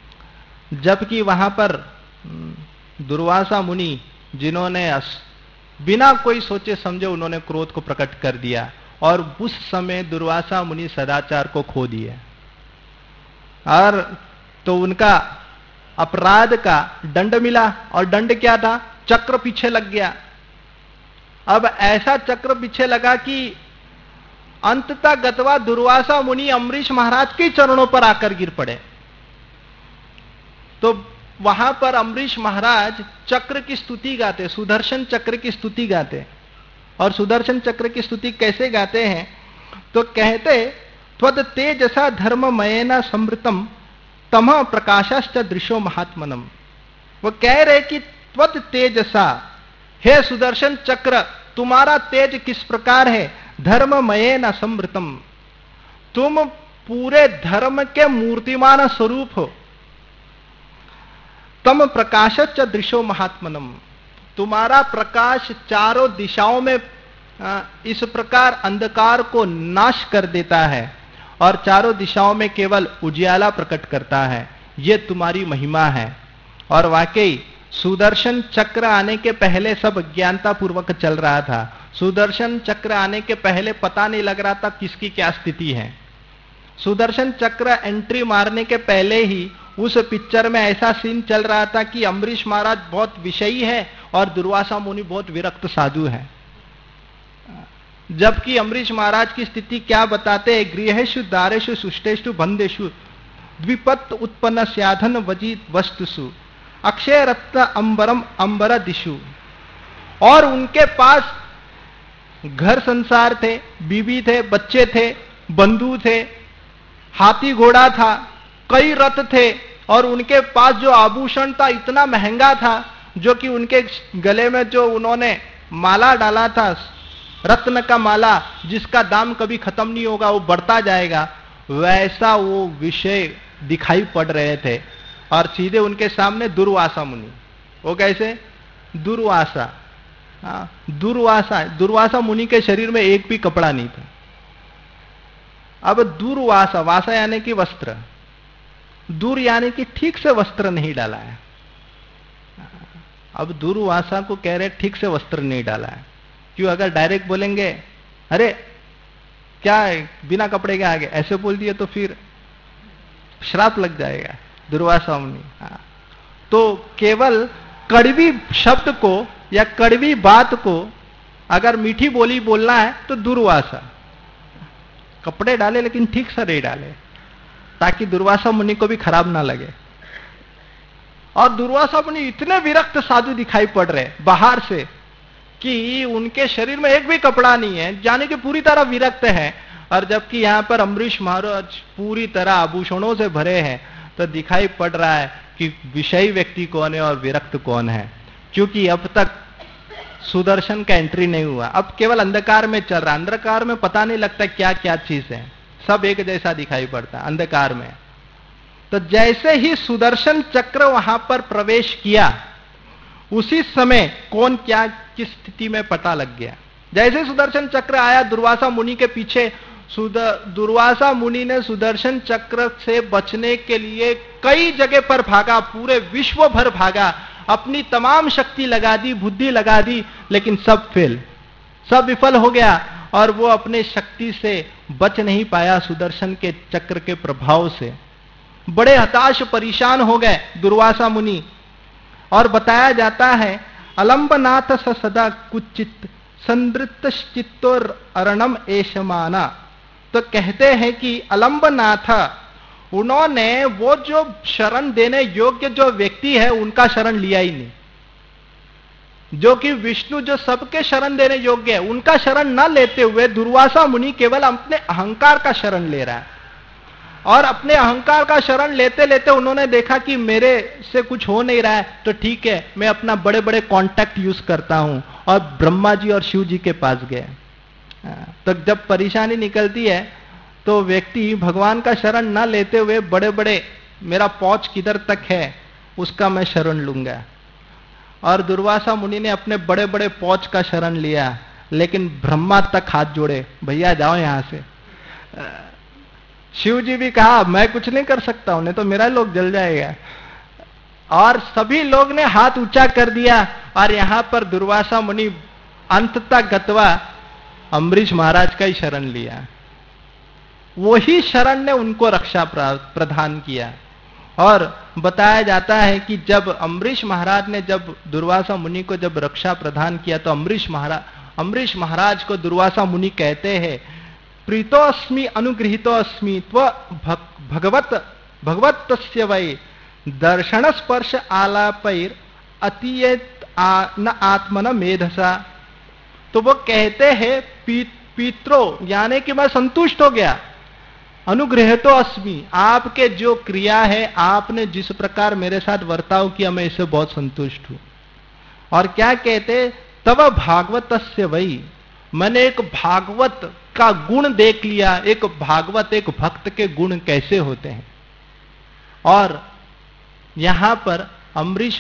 जबकि वहां पर दुर्वासा मुनि, जिन्होंने बिना कोई सोचे समझे उन्होंने क्रोध को प्रकट कर दिया और उस समय दुर्वासा मुनि सदाचार को खो दिए। और तो उनका अपराध का दंड मिला, और दंड क्या था? चक्र पीछे लग गया। अब ऐसा चक्र पीछे लगा कि अंततः गतवा दुर्वासा मुनि अम्बरीश महाराज के चरणों पर आकर गिर पड़े। तो वहां पर अम्बरीश महाराज चक्र की स्तुति गाते, सुदर्शन चक्र की स्तुति गाते। और सुदर्शन चक्र की स्तुति कैसे गाते हैं? तो कहते, त्वद तेजसा धर्ममयेन समृतम तमः प्रकाशश्च दृशो महात्मनम। वो कह रहे कि त्वद तेजसा, हे सुदर्शन चक्र, तुम्हारा तेज किस प्रकार है? धर्ममयेन समृतम, तुम पूरे धर्म के मूर्तिमान स्वरूप हो। तम प्रकाशश्च दृशो महात्मनम, तुम्हारा प्रकाश चारों दिशाओं में इस प्रकार अंधकार को नाश कर देता है और चारों दिशाओं में केवल उजियाला प्रकट करता है। यह तुम्हारी महिमा है। और वाकई सुदर्शन चक्र आने के पहले सब अज्ञानता पूर्वक चल रहा था। सुदर्शन चक्र आने के पहले पता नहीं लग रहा था किसकी क्या स्थिति है। सुदर्शन चक्र एंट्री मारने के पहले ही उस पिक्चर में ऐसा सीन चल रहा था कि अम्बरीश महाराज बहुत विषयी है और दुर्वासा मुनि बहुत विरक्त साधु है। जबकि अम्बरीश महाराज की स्थिति क्या बताते हैं? गृहेषु दारेषु सुष्टेषु बंदेषु द्विपत् उत्पन्न स्याधन वजित वस्तुषु अक्षय रत्न अंबरम अंबर दिशु। और उनके पास घर संसार थे, बीबी थे, बच्चे थे, बंधु थे, हाथी घोड़ा था, कई रथ थे, और उनके पास जो आभूषण था इतना महंगा था, जो कि उनके गले में जो उन्होंने माला डाला था, रत्न का माला, जिसका दाम कभी खत्म नहीं होगा, वो बढ़ता जाएगा, वैसा वो विषय दिखाई पड़ रहे थे। और सीधे उनके सामने दुर्वासा मुनि। वो कैसे? दुर्वासा, दुर्वासा मुनि के शरीर में एक भी कपड़ा नहीं था। अब दुर्वासा, वासा यानी कि वस्त्र, दूर यानी कि ठीक से वस्त्र नहीं डाला है। अब दुर्वासा को कह रहे ठीक से वस्त्र नहीं डाला है। क्यों? अगर डायरेक्ट बोलेंगे अरे क्या है, बिना कपड़े के आगे, ऐसे बोल दिए तो फिर श्राप लग जाएगा दुर्वासा मुनि। तो केवल कड़वी शब्द को या कड़वी बात को अगर मीठी बोली बोलना है तो दुर्वासा, कपड़े डाले लेकिन ठीक से नहीं डाले, ताकि दुर्वासा मुनि को भी खराब ना लगे। और दुर्वासा मुनि इतने विरक्त साधु दिखाई पड़ रहे बाहर से कि उनके शरीर में एक भी कपड़ा नहीं है, जाने के पूरी तरह विरक्त है। और जबकि यहां पर अम्बरीश महाराज पूरी तरह आभूषणों से भरे हैं, तो दिखाई पड़ रहा है कि विषयी व्यक्ति कौन है और विरक्त कौन है। क्योंकि अब तक सुदर्शन का एंट्री नहीं हुआ, अब केवल अंधकार में चल रहा। अंधकार में पता नहीं लगता क्या क्या चीज है, सब एक जैसा दिखाई पड़ता है अंधकार में। तो जैसे ही सुदर्शन चक्र वहां पर प्रवेश किया, उसी समय कौन क्या किस स्थिति में पता लग गया। जैसे सुदर्शन चक्र आया, दुर्वासा मुनि के पीछे, दुर्वासा मुनि ने सुदर्शन चक्र से बचने के लिए कई जगह पर भागा, पूरे विश्व भर भागा, अपनी तमाम शक्ति लगा दी, बुद्धि लगा दी, लेकिन सब फेल, सब विफल हो गया। और वो अपने शक्ति से बच नहीं पाया सुदर्शन के चक्र के प्रभाव से। बड़े हताश परेशान हो गए दुर्वासा मुनि। और बताया जाता है, अलंबनाथ स सदा कुचित संदृत चित्तोर अरणम एशमाना। तो कहते हैं कि अलंबनाथ, उन्होंने वो जो शरण देने योग्य जो व्यक्ति है उनका शरण लिया ही नहीं। जो कि विष्णु जो सबके शरण देने योग्य है, उनका शरण न लेते हुए दुर्वासा मुनि केवल अपने अहंकार का शरण ले रहा है। और अपने अहंकार का शरण लेते लेते उन्होंने देखा कि मेरे से कुछ हो नहीं रहा है, तो ठीक है, मैं अपना बड़े बड़े कॉन्टैक्ट यूज करता हूं, और ब्रह्मा जी और शिव जी के पास गए। तो जब परेशानी निकलती है तो व्यक्ति भगवान का शरण न लेते हुए बड़े बड़े, मेरा पहुंच किधर तक है उसका मैं शरण लूंगा। और दुर्वासा मुनि ने अपने बड़े बड़े पहुंच का शरण लिया, लेकिन ब्रह्मा तक हाथ जोड़े, भैया जाओ यहां से। शिव जी भी कहा मैं कुछ नहीं कर सकता हूं, नहीं तो मेरा लोग जल जाएगा। और सभी लोग ने हाथ ऊंचा कर दिया, और यहां पर दुर्वासा मुनि अंततः गत्वा अम्बरीश महाराज का ही शरण लिया। वही शरण ने उनको रक्षा प्रदान किया। और बताया जाता है कि जब अम्बरीश महाराज ने जब दुर्वासा मुनि को जब रक्षा प्रदान किया तो अम्बरीश महाराज को दुर्वासा मुनि कहते हैं, प्रीतो अस्मि अनुगृहीतो अस्मि त्व भगवत तस्य वै दर्शन स्पर्श आलापैर अतीयत न आत्मन मेधसा। तो वो कहते हैं पित्रो यानी कि मैं संतुष्ट हो गया, अनुग्रहीतो अस्मि, आपके जो क्रिया है, आपने जिस प्रकार मेरे साथ वर्ताव किया, मैं इससे बहुत संतुष्ट हूं। और क्या कहते, तव भागवतस्य वै, मैंने एक भागवत का गुण देख लिया, एक भागवत एक भक्त के गुण कैसे होते हैं। और यहां पर अम्बरीश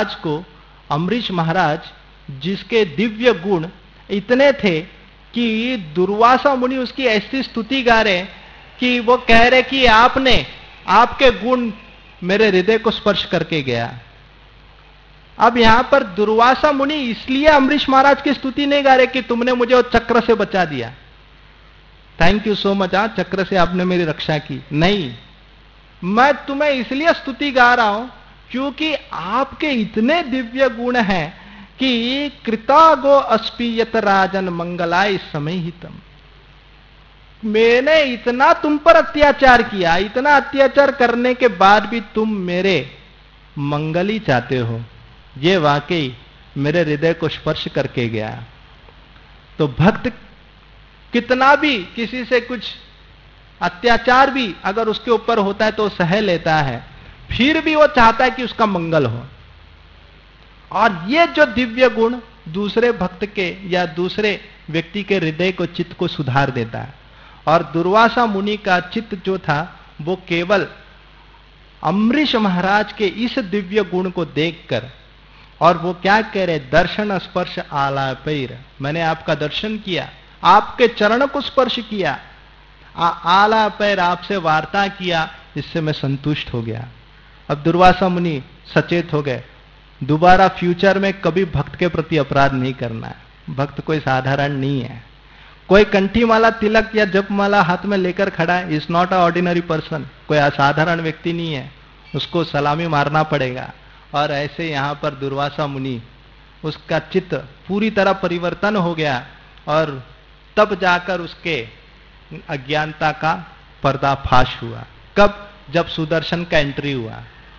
महाराज जिसके दिव्य गुण इतने थे कि दुर्वासा मुनि उसकी ऐसी स्तुति गा रहे कि वो कह रहे कि आपके गुण मेरे हृदय को स्पर्श करके गया। अब यहां पर दुर्वासा मुनि इसलिए अम्बरीश महाराज की स्तुति नहीं गा रहे कि तुमने मुझे वो चक्र से बचा दिया, थैंक यू सो मच, चक्र से आपने मेरी रक्षा की। नहीं, मैं तुम्हें इसलिए स्तुति गा रहा हूं क्योंकि आपके इतने दिव्य गुण हैं कि कृतागो अस्पीयत राजन मंगलाय समहितम, मैंने इतना तुम पर अत्याचार किया, इतना अत्याचार करने के बाद भी तुम मेरे मंगल ही चाहते हो, ये वाकई मेरे हृदय को स्पर्श करके गया। तो भक्त कितना भी किसी से कुछ अत्याचार भी अगर उसके ऊपर होता है तो सह लेता है, फिर भी वो चाहता है कि उसका मंगल हो। और ये जो दिव्य गुण दूसरे भक्त के या दूसरे व्यक्ति के हृदय को, चित्त को सुधार देता है। और दुर्वासा मुनि का चित्त जो था वो केवल अम्बरीश महाराज के इस दिव्य गुण को देखकर, और वो क्या कह रहे, दर्शन स्पर्श आलापैर, मैंने आपका दर्शन किया, आपके चरण को स्पर्श किया, आलापैर आपसे वार्ता किया, इससे मैं संतुष्ट हो गया। अब दुर्वासा मुनि सचेत हो गए, दोबारा फ्यूचर में कभी भक्त के प्रति अपराध नहीं करना है। भक्त कोई साधारण नहीं है, कोई कंठी माला, तिलक या जपमाला हाथ में लेकर खड़ा है, is not a ordinary person, कोई असाधारण व्यक्ति नहीं है, उसको सलामी मारना पड़ेगा। और ऐसे यहां पर दुर्वासा मुनि, उसका चित्त पूरी तरह परिवर्तन हो गया और तब जाकर उसके अज्ञानता का पर्दाफाश हुआ। कब? जब सुदर्शन का एंट्री हुआ।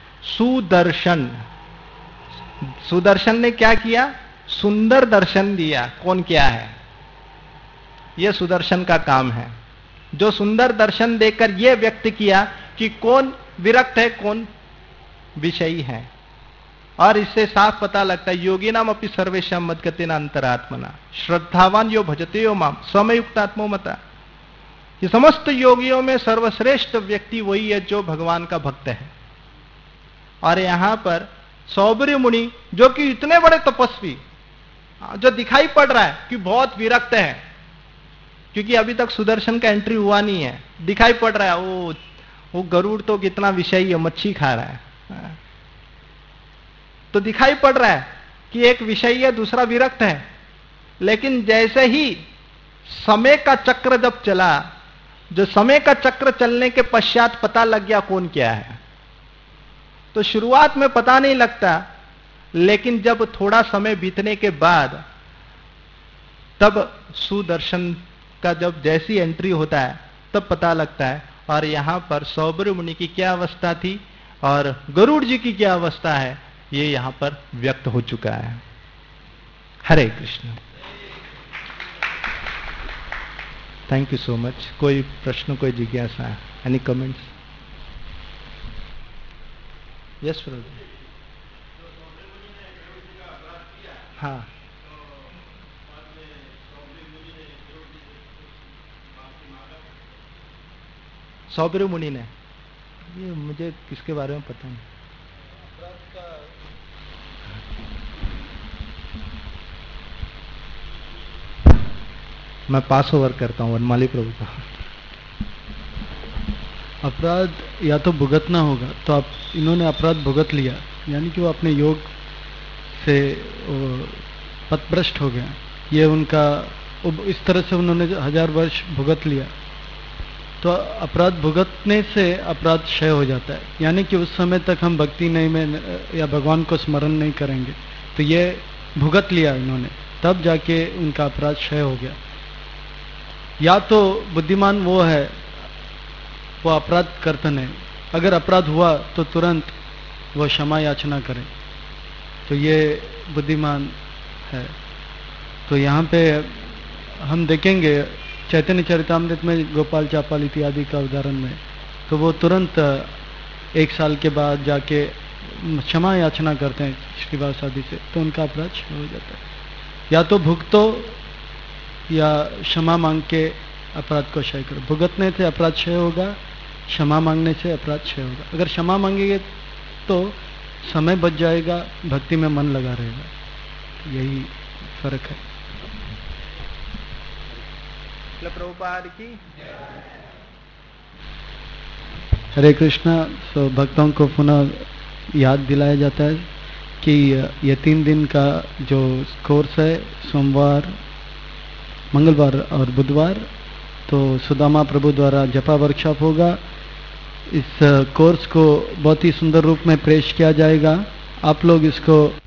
सुदर्शन ने क्या किया? सुंदर दर्शन दिया। कौन क्या है? यह सुदर्शन का काम है, जो सुंदर दर्शन देकर यह व्यक्त किया कि कौन विरक्त है, कौन विषयी है। और इससे साफ पता लगता है, योगी नाम अपनी सर्वेशम मद्गतेन अंतरात्मना श्रद्धावान यो भजते यो माम समयुक्तात्मो मता, कि समस्त योगियों में सर्वश्रेष्ठ व्यक्ति वही है जो भगवान का भक्त है। और यहां पर सौबरी मुनि, जो कि इतने बड़े तपस्वी, जो दिखाई पड़ रहा है कि बहुत विरक्त है, क्योंकि अभी तक सुदर्शन का एंट्री हुआ नहीं है, दिखाई पड़ रहा है वो गरुड़ तो कितना विषयी है, मच्छी खा रहा है, तो दिखाई पड़ रहा है कि एक विषयी है, दूसरा विरक्त है। लेकिन जैसे ही समय का चक्र जब चला, जो समय का चक्र चलने के पश्चात पता लग गया कौन क्या है। तो शुरुआत में पता नहीं लगता, लेकिन जब थोड़ा समय बीतने के बाद तब सुदर्शन का जब जैसी एंट्री होता है तब पता लगता है। और यहां पर सौबरी मुनि की क्या अवस्था थी और गरुड़ जी की क्या अवस्था है, ये यहां पर व्यक्त हो चुका है। Hare Krishna. Thank you so much. कोई प्रश्न, कोई जिज्ञासा, एनी कमेंट्स? यस प्रभु। हाँ, सौबरी मुनि ने, ये मुझे किसके बारे में पता नहीं। मैं पास ओवर करता हूँ वनमाली प्रभु का। अपराध या तो भुगतना होगा, तो आप इन्होंने अपराध भुगत लिया, यानी कि वो अपने योग से पथभ्रष्ट हो गया। ये उनका इस तरह से उन्होंने 1000 वर्ष भुगत लिया, तो अपराध भुगतने से अपराध क्षय हो जाता है। यानी कि उस समय तक हम भक्ति नहीं में या भगवान को स्मरण नहीं करेंगे, तो ये भुगत लिया इन्होंने, तब जाके उनका अपराध क्षय हो गया। या तो बुद्धिमान वो है, वो अपराध करता नहीं, अगर अपराध हुआ तो तुरंत वो क्षमा याचना करे, तो ये बुद्धिमान है। तो यहाँ पे हम देखेंगे चैतन्य चरितामृत में गोपाल चापाल इत्यादि का उदाहरण में, तो वो तुरंत 1 साल के बाद जाके क्षमा याचना करते हैं श्रीवास आदि से, तो उनका अपराध क्षय हो जाता है। या तो भुगतो या क्षमा मांग के अपराध को क्षय करो। भुगतने से अपराध क्षय होगा, क्षमा मांगने से अपराध क्षय होगा। अगर क्षमा मांगेंगे तो समय बच जाएगा, भक्ति में मन लगा रहेगा, यही फर्क है। प्रभुपाद की हरे कृष्णा। सो भक्तों को पुनः याद दिलाया जाता है कि ये 3 दिन का जो कोर्स है, सोमवार, मंगलवार और बुधवार, तो सुदामा प्रभु द्वारा जपा वर्कशॉप होगा। इस कोर्स को बहुत ही सुंदर रूप में पेश किया जाएगा। आप लोग इसको